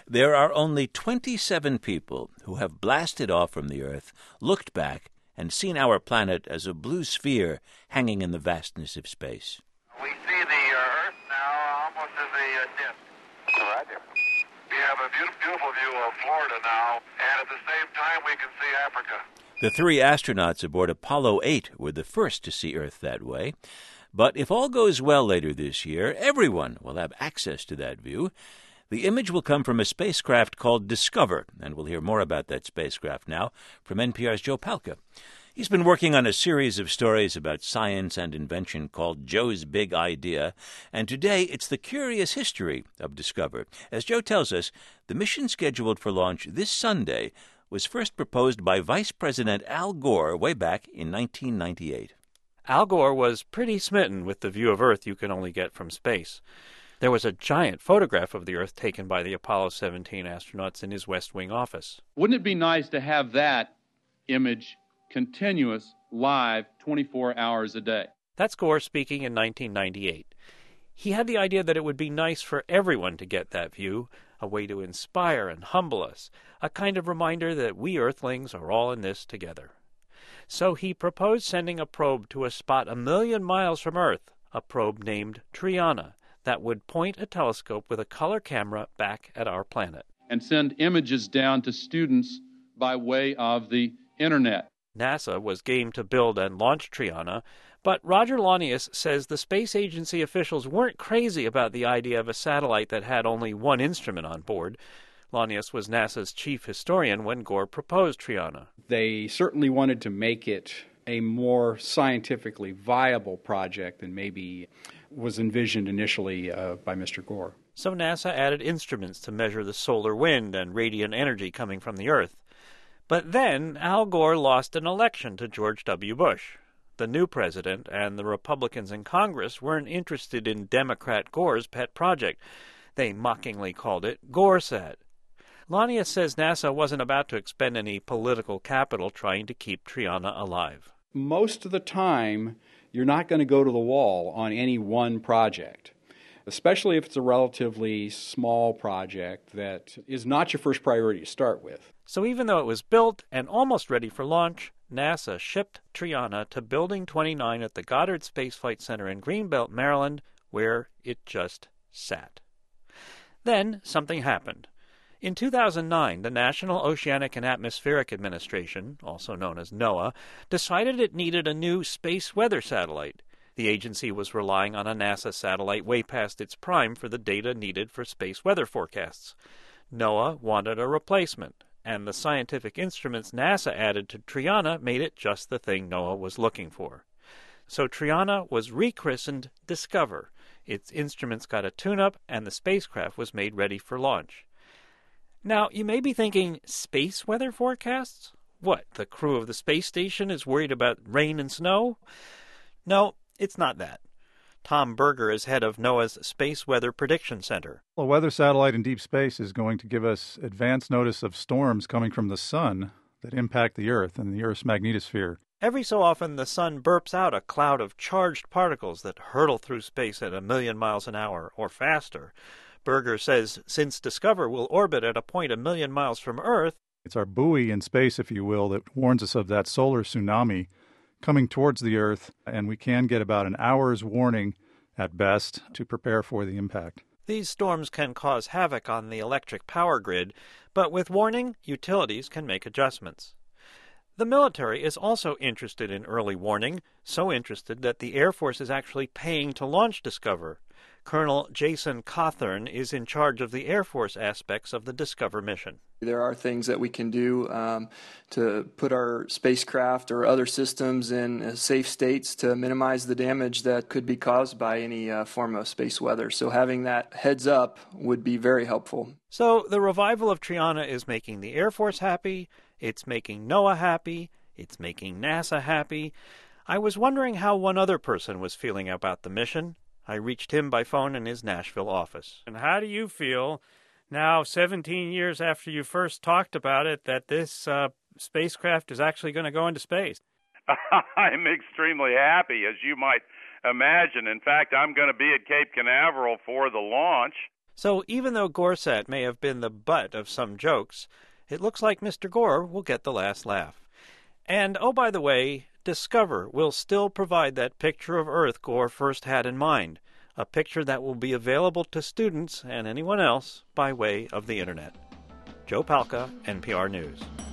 There are only 27 people who have blasted off from the Earth, looked back, and seen our planet as a blue sphere hanging in the vastness of space. We see the Earth now almost as a disc. Roger. We have a beautiful view of Florida now, and at the same time we can see Africa. The 3 astronauts aboard Apollo 8 were the first to see Earth that way. But if all goes well later this year, everyone will have access to that view. The image will come from a spacecraft called Discover, and we'll hear more about that spacecraft now from NPR's Joe Palca. He's been working on a series of stories about science and invention called Joe's Big Idea, and today it's the curious history of Discover. As Joe tells us, the mission scheduled for launch this Sunday was first proposed by Vice President Al Gore way back in 1998. Al Gore was pretty smitten with the view of Earth you can only get from space. There was a giant photograph of the Earth taken by the Apollo 17 astronauts in his West Wing office. Wouldn't it be nice to have that image continuous, live, 24 hours a day? That's Gore speaking in 1998. He had the idea that it would be nice for everyone to get that view, a way to inspire and humble us, a kind of reminder that we Earthlings are all in this together. So he proposed sending a probe to a spot 1 million miles from Earth, a probe named Triana, that would point a telescope with a color camera back at our planet. And send images down to students by way of the Internet. NASA was game to build and launch Triana, but Roger Launius says the space agency officials weren't crazy about the idea of a satellite that had only one instrument on board. Launius was NASA's chief historian when Gore proposed Triana. They certainly wanted to make it a more scientifically viable project than maybe was envisioned initially by Mr. Gore. So NASA added instruments to measure the solar wind and radiant energy coming from the Earth. But then Al Gore lost an election to George W. Bush. The new president and the Republicans in Congress weren't interested in Democrat Gore's pet project. They mockingly called it GoreSat. Launius says NASA wasn't about to expend any political capital trying to keep Triana alive. Most of the time, you're not going to go to the wall on any one project, especially if it's a relatively small project that is not your first priority to start with. So even though it was built and almost ready for launch, NASA shipped Triana to Building 29 at the Goddard Space Flight Center in Greenbelt, Maryland, where it just sat. Then something happened. In 2009, the National Oceanic and Atmospheric Administration, also known as NOAA, decided it needed a new space weather satellite. The agency was relying on a NASA satellite way past its prime for the data needed for space weather forecasts. NOAA wanted a replacement, and the scientific instruments NASA added to Triana made it just the thing NOAA was looking for. So Triana was rechristened Discover. Its instruments got a tune-up, and the spacecraft was made ready for launch. Now, you may be thinking, space weather forecasts? What, the crew of the space station is worried about rain and snow? No, it's not that. Tom Berger is head of NOAA's Space Weather Prediction Center. A weather satellite in deep space is going to give us advance notice of storms coming from the sun that impact the Earth and the Earth's magnetosphere. Every so often, the sun burps out a cloud of charged particles that hurtle through space at 1 million miles an hour or faster. Berger says since Discover will orbit at a point 1 million miles from Earth, it's our buoy in space, if you will, that warns us of that solar tsunami coming towards the Earth, and we can get about an hour's warning at best to prepare for the impact. These storms can cause havoc on the electric power grid, but with warning, utilities can make adjustments. The military is also interested in early warning, so interested that the Air Force is actually paying to launch Discover. Colonel Jason Cawthorn is in charge of the Air Force aspects of the Discover mission. There are things that we can do to put our spacecraft or other systems in safe states to minimize the damage that could be caused by any form of space weather. So having that heads up would be very helpful. So the revival of Triana is making the Air Force happy, it's making NOAA happy, it's making NASA happy. I was wondering how one other person was feeling about the mission. I reached him by phone in his Nashville office. And how do you feel now, 17 years after you first talked about it, that this spacecraft is actually going to go into space? I'm extremely happy, as you might imagine. In fact, I'm going to be at Cape Canaveral for the launch. So even though GoreSat may have been the butt of some jokes, it looks like Mr. Gore will get the last laugh. And, oh, by the way, Discover will still provide that picture of Earth Gore first had in mind, a picture that will be available to students and anyone else by way of the Internet. Joe Palca, NPR News.